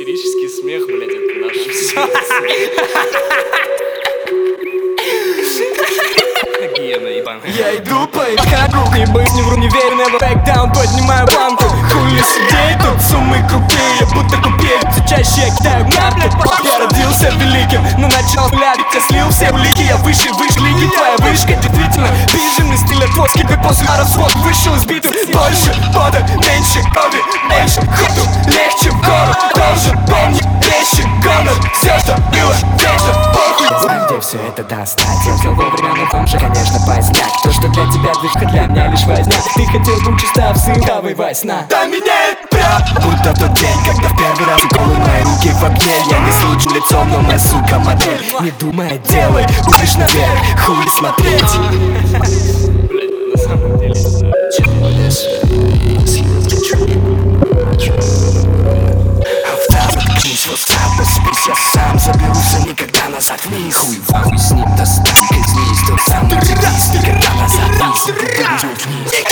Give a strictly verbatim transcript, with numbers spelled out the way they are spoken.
Истерический смех, блядь, это наше все. Гиена ебаная. Я иду по экрану, не быть, не вру, не верю, never back down. Поднимаю планку, хули сидеть, тут суммы крутые, будто купель. Все чаще я кидаю карты. Я родился великим, но начал глядеть. Я слил все улики, я выше, выше лиги. Твоя вышка действительно бежимый стиль от водки. Как после расход вышел из битвы. Больше пода, меньше крови, меньше ходу, легче в город. Должен помнить вещи, гонор. Все, что было вечно, похуй. Знаю, где все это достать. Я взял вовремя, но вам же, конечно, поздняк. То, что для тебя движка, для меня лишь возня. Ты хотел быть чистовцем, давай во сна. Да меняет прям, будто в тот день, когда в первый раз уколы мои руки в огне. Я не случай лицом, но моя сука модель. Не думай, делай, будешь наверх, хуй смотреть. Блядь, на самом деле. Я сам заберусь, а никогда назад вниз. Хуй в ахуй с ним достань, казнись. Тот самый релиз, никогда назад вниз.